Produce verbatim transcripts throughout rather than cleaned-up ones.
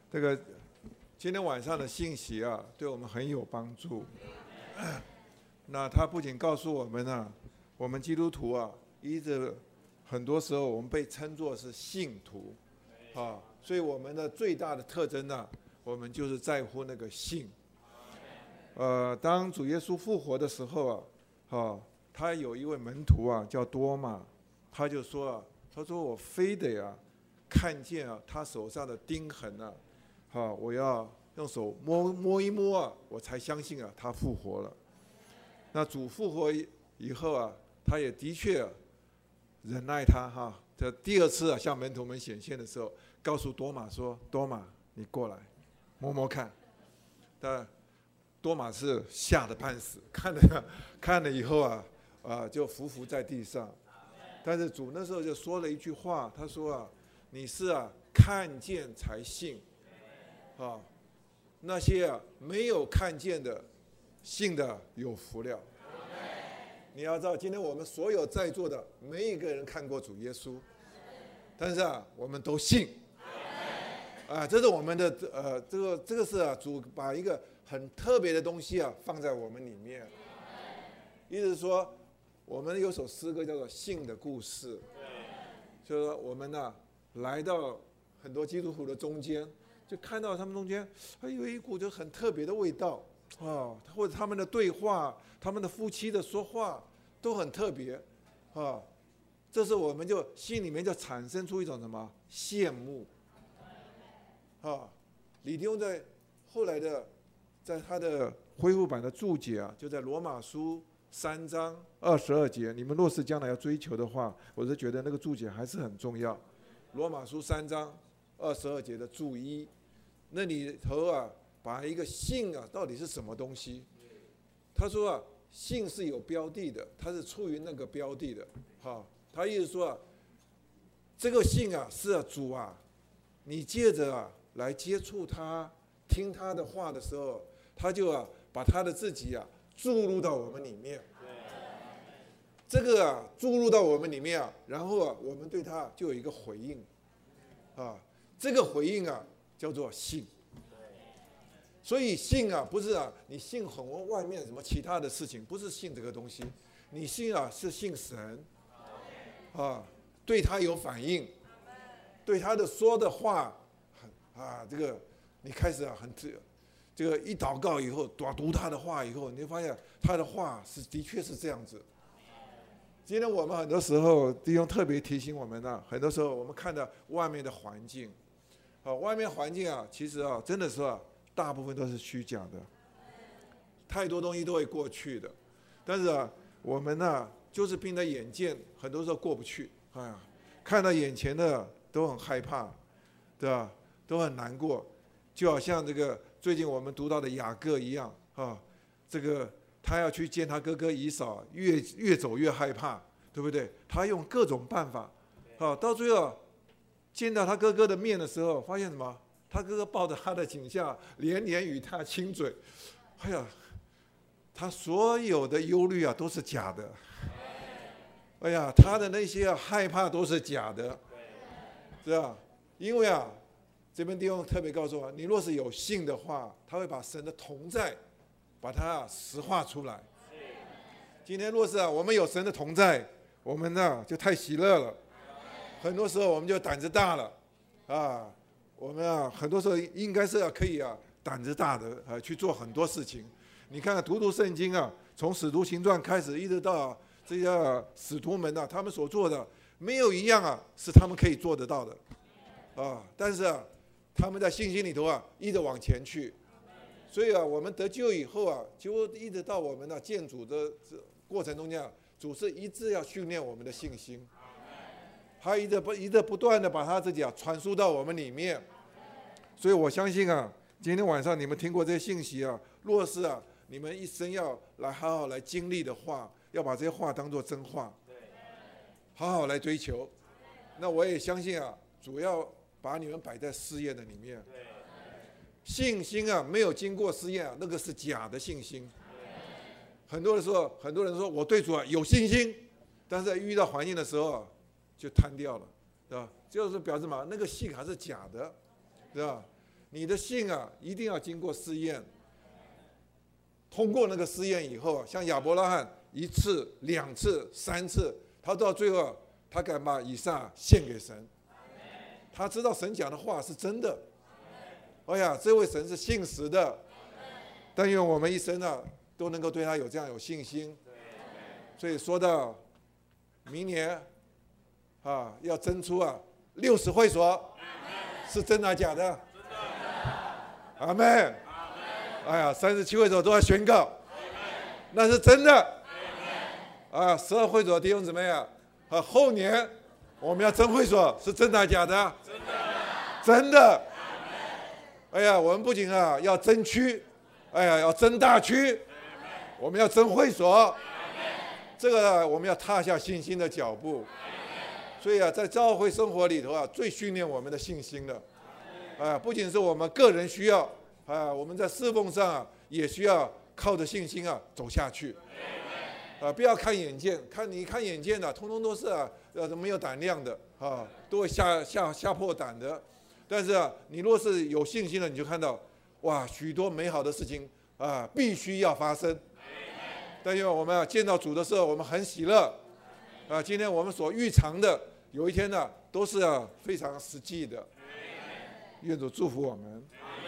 这个今天晚上的信息啊，对我们很有帮助。那他不仅告诉我们啊，我们基督徒啊，一直很多时候我们被称作是信徒啊，所以我们的最大的特征呢、啊，我们就是在乎那个信。呃，当主耶稣复活的时候啊，啊，他有一位门徒啊，叫多马，他就说啊，他说我非得啊，看见啊他手上的钉痕啊，啊，我要用手摸摸一摸啊，我才相信啊，他复活了。那主复活以后啊，他也的确、啊、忍耐他哈。这第二次啊，向门徒们显现的时候，告诉多马说：“多马，你过来摸摸看。”但多马是吓得半死，看了看了以后啊，啊就伏伏在地上。但是主那时候就说了一句话，他说啊：“你是啊看见才信，啊，那些啊没有看见的。”信的有福了。你要知道，今天我们所有在座的没一个人看过主耶稣，但是啊，我们都信。啊，这是我们的呃，这个这个是啊，主把一个很特别的东西啊放在我们里面。意思是说，我们有首诗歌叫做《信的故事》，就是说我们呢、啊、来到很多基督徒的中间，就看到他们中间还有一股就很特别的味道。啊，或者他们的对话，他们的夫妻的说话都很特别，啊，这时候我们就心里面就产生出一种什么羡慕，啊，李弟兄在后来的在他的恢复版的注解啊，就在罗马书三章二十二节，你们若是将来要追求的话，我是觉得那个注解还是很重要。罗马书三章二十二节的注一，那里头啊。把一个信啊，到底是什么东西？他说啊，信是有标的的，它是出于那个标的的。哈，他意思说啊，这个信啊是啊主啊，你借着啊来接触他，听他的话的时候，他就啊把他的自己啊注入到我们里面。这个啊注入到我们里面啊，然后啊我们对他就有一个回应，啊，这个回应啊叫做信。所以信啊，不是啊，你信很外面什么其他的事情，不是信这个东西，你信啊是信神，啊，对他有反应，对他的说的话，啊，这个你开始啊很这个一祷告以后，读他的话以后，你会发现他的话是的确是这样子。今天我们很多时候弟兄特别提醒我们呢，很多时候我们看到外面的环境，啊，外面环境啊，其实啊，真的是啊。大部分都是虚假的，太多东西都会过去的，但是啊，我们呢、啊、就是凭着眼见，很多时候过不去。哎呀，看到眼前的都很害怕，对吧？都很难过，就好像这个最近我们读到的雅各一样啊，这个他要去见他哥哥以扫，越越走越害怕，对不对？他用各种办法，啊，到最后见到他哥哥的面的时候，发现什么？他哥哥抱着他的颈项，连连与他亲嘴。哎呀，他所有的忧虑啊都是假的。哎呀，他的那些、啊、害怕都是假的，是吧？因为啊，这边弟兄特别告诉我，你若是有信的话，他会把神的同在，把它、啊、实化出来。今天若是啊，我们有神的同在，我们呢、啊、就太喜乐了。很多时候我们就胆子大了，啊。我们啊，很多时候应该是要可以啊，胆子大的啊去做很多事情。你看看读读圣经啊，从使徒行传开始，一直到、啊、这些、啊、使徒们啊，他们所做的没有一样啊是他们可以做得到的啊。但是啊，他们在信心里头啊，一直往前去。所以啊，我们得救以后啊，就一直到我们的、啊、见主的过程中间啊，主是一直要训练我们的信心。他一直不一直不断的把他自己啊传输到我们里面，所以我相信啊，今天晚上你们听过这些信息啊，若是啊你们一生要来好好来经历的话，要把这些话当作真话，好好来追求。那我也相信啊，主要把你们摆在试验的里面。信心啊，没有经过试验啊，那个是假的信心。很多的时候，很多人说我对主啊有信心，但是在遇到环境的时候、啊。就瘫掉了，对吧？就是表示嘛，那个信还是假的，对吧？ 你的信啊，一定要经过试验。通过那个试验以后，像亚伯拉罕一次、两次、三次，他到最后，他敢把以撒献给神。他知道神讲的话是真的。哎呀，这位神是信实的。但愿我们一生啊，都能够对他有这样有信心。所以说到明年啊，要争出啊六十会所，是真的假的？阿们。哎呀，三十七会所都要宣告，那是真的。啊，十二会所弟兄姊妹啊，啊，后年我们要争会所，是真的假的？真的。真的。哎呀，我们不仅啊要争区，哎呀要争大区，我们要争会所。这个我们要踏下信心的脚步。所以啊，在教会生活里头啊，最训练我们的信心的。啊，不仅是我们个人需要。啊，我们在侍奉上啊，也需要靠着信心啊走下去。啊，不要看眼见，看你看眼见的、啊，通通都是啊，呃，没有胆量的啊，都会吓吓吓破胆的。但是啊，你若是有信心了，你就看到，哇，许多美好的事情啊，必须要发生。但愿我们啊见到主的时候，我们很喜乐。啊，今天我们所预尝的，有一天呢、啊，都是啊非常实际的。愿主祝福我们。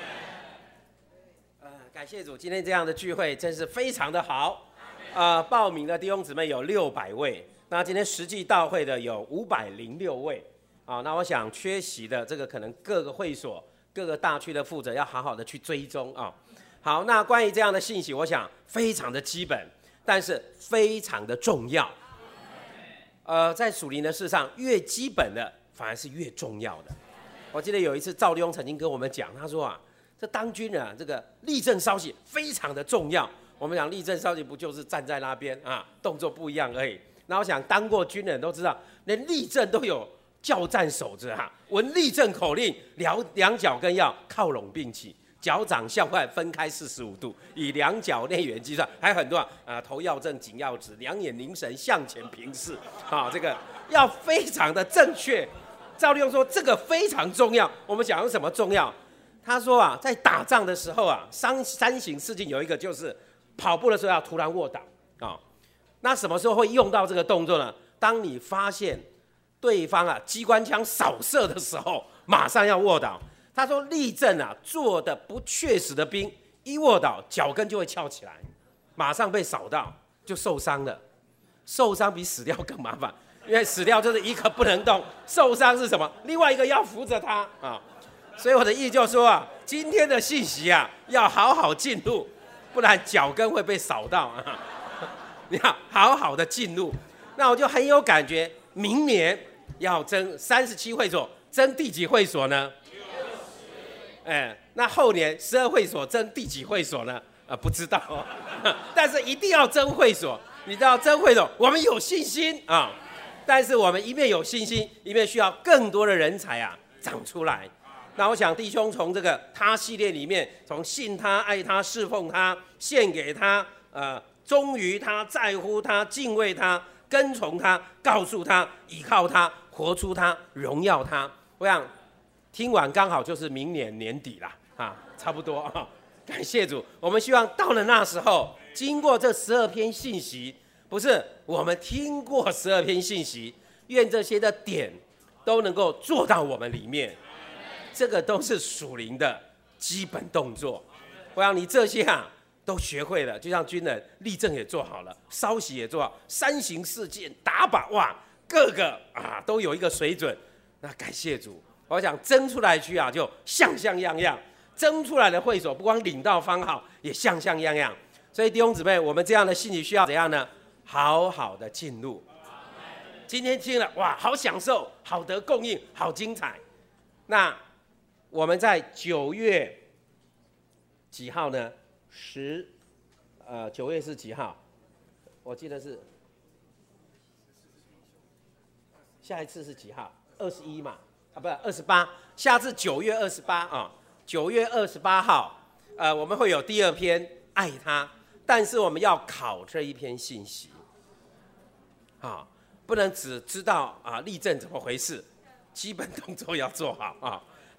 感谢主，今天这样的聚会真是非常的好。呃，报名的弟兄姊妹有六百位，那今天实际到会的有五百零六位。啊，那我想缺席的这个可能各个会所、各个大区的负责要好好的去追踪啊。好，那关于这样的信息，我想非常的基本，但是非常的重要。呃，在属灵的事上，越基本的反而是越重要的。我记得有一次赵弟兄曾经跟我们讲，他说啊。这当军人啊，这个立正稍息非常的重要。我们讲立正稍息，不就是站在那边啊，动作不一样而已。那我想当过军人都知道，连立正都有教战守则哈。闻立正口令，两两脚跟要靠拢并起，脚掌向外分开四十五度，以两脚内缘计算。还有很多啊，呃、头要正，颈要直，两眼凝神向前平视啊，这个要非常的正确。赵立勇说这个非常重要。我们讲有什么重要？他说啊，在打仗的时候啊，三三行四进有一个就是跑步的时候要突然卧倒啊、哦。那什么时候会用到这个动作呢？当你发现对方啊机关枪扫射的时候，马上要卧倒。他说立正啊，做的不确实的兵，一卧倒脚跟就会翘起来，马上被扫到就受伤了。受伤比死掉更麻烦，因为死掉就是一个不能动，受伤是什么？另外一个要扶着他啊。哦，所以我的意思就是说啊，今天的信息啊，要好好进入，不然脚跟会被扫到啊。你要好好的进入，那我就很有感觉。明年要争三十七会所，争第几会所呢？哎，那后年十二会所争第几会所呢？啊，不知道、哦，但是一定要争会所。你知道争会所，我们有信心啊，但是我们一面有信心，一面需要更多的人才啊长出来。那我想弟兄从这个他系列里面，从信他、爱他、侍奉他、献给他、呃忠于他、在乎他、敬畏他、跟从他、告诉他、依靠他、活出他、荣耀他。我想听完刚好就是明年年底啦，啊，差不多啊。感谢主，我们希望到了那时候，经过这十二篇信息，不是我们听过十二篇信息，愿这些的点都能够做到我们里面。这个都是属灵的基本动作，我想你这些啊都学会了，就像军人立正也做好了，稍息也做好，三行四箭打靶，哇，各个啊都有一个水准。那感谢主，我想争出来去啊就像像样样，争出来的会所不光领到方好，也像像样样。所以弟兄姊妹，我们这样的信息需要怎样呢？好好的进入。今天听了哇，好享受，好得供应，好精彩。那我们在九月几号呢？十，呃，九月是几号？我记得是下一次是几号？二十一嘛，啊，不是二十八。下次九月二十八啊，九月二十八号，呃，我们会有第二篇爱他，但是我们要考这一篇信息，啊，不能只知道啊立正怎么回事，基本动作要做好啊。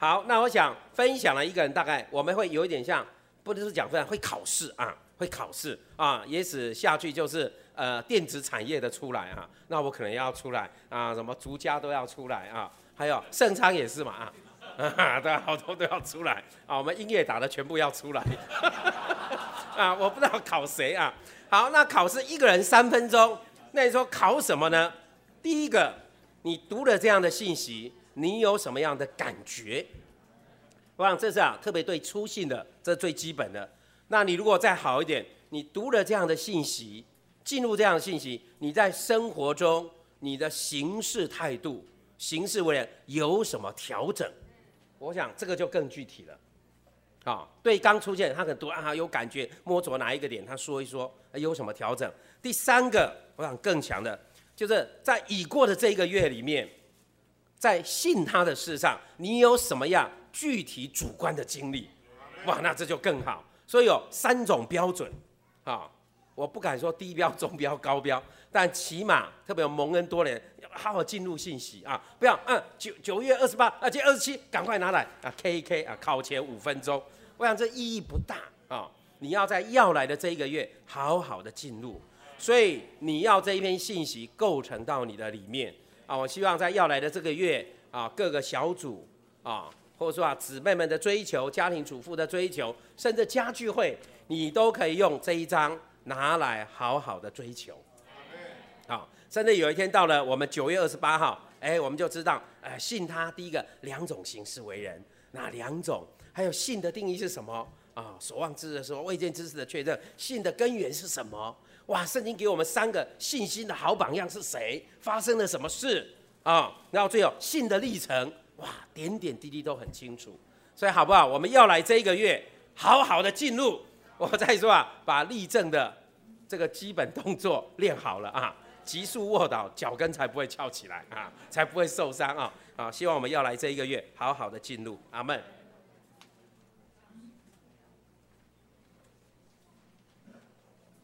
好，那我想分享了一个人，大概我们会有一点像，不是讲分享，会考试啊，会考试啊，也许下去就是呃电子产业的出来啊，那我可能要出来啊，什么竹家都要出来啊，还有盛昌也是嘛啊。啊，对，好多都要出来啊！我们音乐打的全部要出来啊！我不知道考谁啊。好，那考试一个人三分钟，那你说考什么呢？第一个，你读了这样的信息，你有什么样的感觉？我想这是啊，特别对初信的，这是最基本的。那你如果再好一点，你读了这样的信息，进入这样的信息，你在生活中你的行事态度、行事为人有什么调整？我想这个就更具体了，啊、哦，对刚出现他可能读啊有感觉，摸着哪一个点，他说一说有什么调整。第三个，我想更强的，就是在已过的这一个月里面，在信他的事上，你有什么样具体主观的经历？哇，那这就更好。所以有三种标准，啊、哦，我不敢说低标、中标、高标，但起码特别有蒙恩多年。好好进入信息啊！不要嗯九九月二十八啊，今天二十七，赶快拿来啊 ！K 一 K 啊，考前五分钟，我想这意义不大啊。你要在要来的这一个月好好的进入，所以你要这一篇信息构成到你的里面啊。我希望在要来的这个月啊，各个小组啊，或者说啊姊妹们的追求、家庭主妇的追求，甚至家聚会，你都可以用这一章拿来好好的追求。好。甚至有一天到了我们九月二十八号，哎，我们就知道，呃，信他第一个两种行事为人，哪两种？还有信的定义是什么啊？所望之事的时候，未见之事的确认，信的根源是什么？哇，圣经给我们三个信心的好榜样是谁？发生了什么事啊？然后最后信的历程，哇，点点滴滴都很清楚。所以好不好？我们要来这一个月，好好的进入。我再说啊，把立正的这个基本动作练好了啊。急速卧倒，脚跟才不会翘起来啊，才不会受伤啊！啊，希望我们要来这一个月好好的进入，阿们。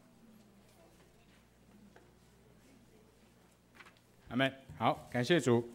阿们，好，感谢主。